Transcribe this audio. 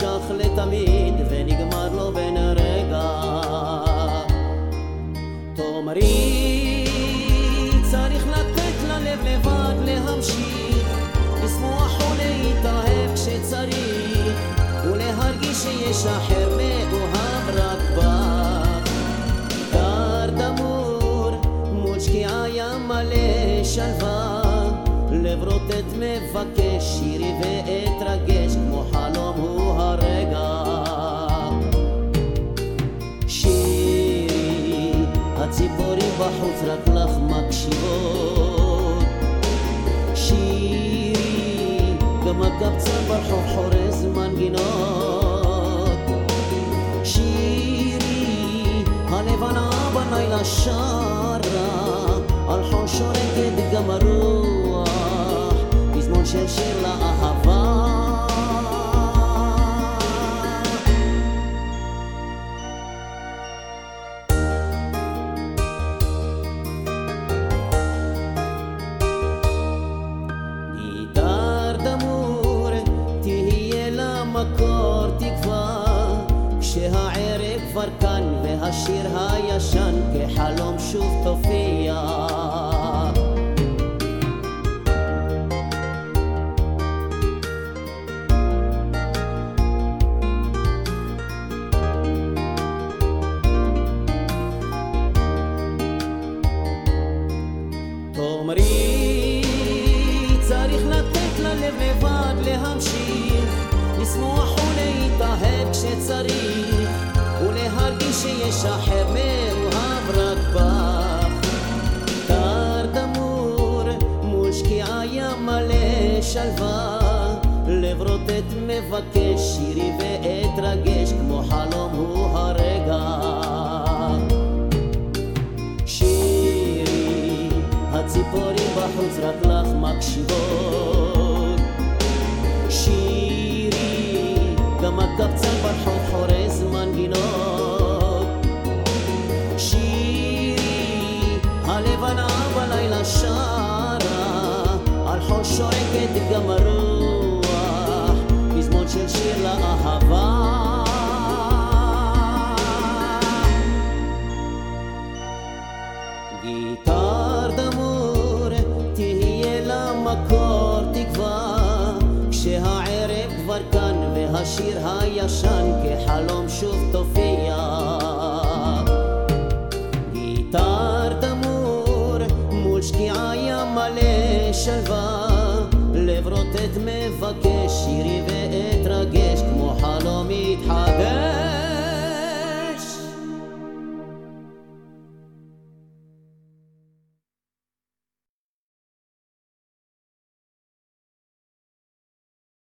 נמשך לתמיד ונגמר לו בן רגע. תאמרי צריך לתת ללב לבד להמשיך לשמוח ולהתאהב כשצריך ולהרגיש שיש אחר מאוהב רק בך. דר דמור מול שקיעה ים מלא שלווה, לב רוטט מבקש שירי ואתרגש כמו חלום הוא הרגע. שירי הציפורים בחוץ רק לך מקשיבות, שירי גם הקבצן ברחוב חורז מנגינות, שירי הלבנה בלילה שרה על חול שורקת גם הרוח פזמון של שיר לאהבה. גיטר דמור תהיה לה מקור תקווה כשהערב כבר כאן והשיר הישן כחלום שוב תופיע. תאמרי צריך לתת ללב לבד להמשיך לשמוח ולהתאהב כשצריך ולהרגיש שיש אחר מאוהב רק בך. דר דמור מול שקיעה ים מלא שלווה, לב רוטט מבקש שירי ואתרגש כמו חלום הוא הרגע. הציפורים בחוץ רק לך מקשיבות, שירי גם הקבצן ברחוב חורז מנגינות, שירי הלבנה בלילה שרה על חול שורקת גם הרוח פזמון של שיר לאהבה. גיטר דמור תהיה לה מקור תקווה כשהערב כבר כאן והשיר הישן כחלום שוב תופיע. גיטר דמור מול שקיעה ים מלא שלווה, לב רוטט מבקש שירי